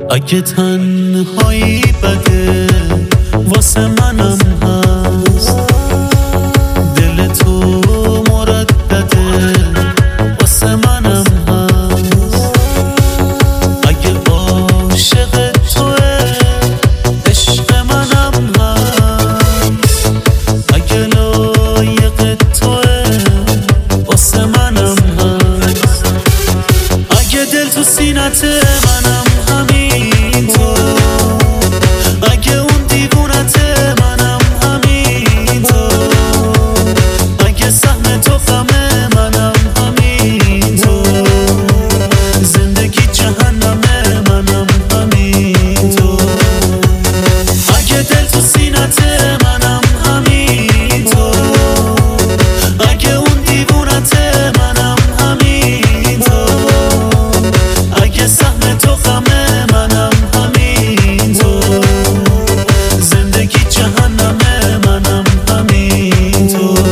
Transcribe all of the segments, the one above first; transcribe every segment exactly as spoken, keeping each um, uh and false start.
اگه تنهایی بده واسه منم هست، دل تو مردده واسه منم هست. اگه عاشق توه عشق منم هست، اگه لایق توه واسه منم هست. اگه دل تو سینت منم همینطور، اگه اون دیوونت منم همینطور، اگه سهم تو غم منم همینطور، زندگی جهنم منم همینطور. اگه دل تو سینت منم همینطور، اگه اون دیوونت منم همینطور، اگه سهم تو غم منم همینطور، زندگی جهنم منم همینطور.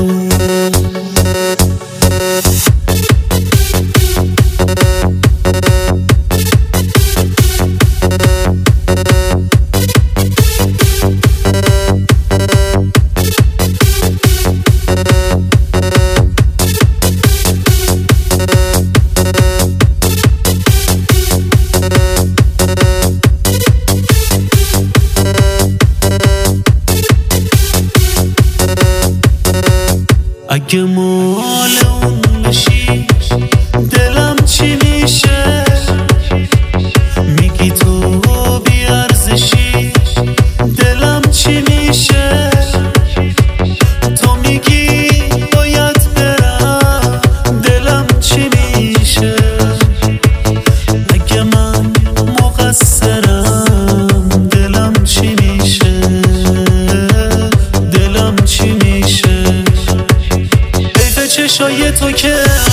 اگه مال اون بشی دلم چی میشه؟ میگی تو بیارزشی دلم چی میشه؟ تو میگی باید برم دلم چی میشه؟ اگه من مقصرم دلم چی میشه؟ دلم چی میشه؟ چشای تو که